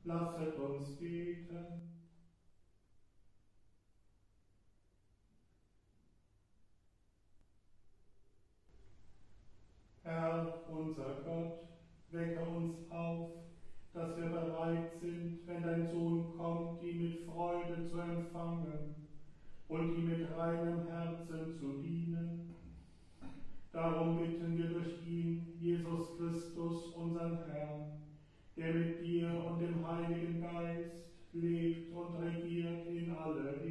Lasset uns beten. Herr, unser Gott, wecke uns auf, dass wir bereit sind, wenn dein Sohn kommt, ihn mit Freude zu empfangen und ihm mit reinem Herzen zu dienen. Darum bitten wir durch ihn, Jesus Christus, unseren Herrn, der mit dir und dem Heiligen Geist lebt und regiert in alle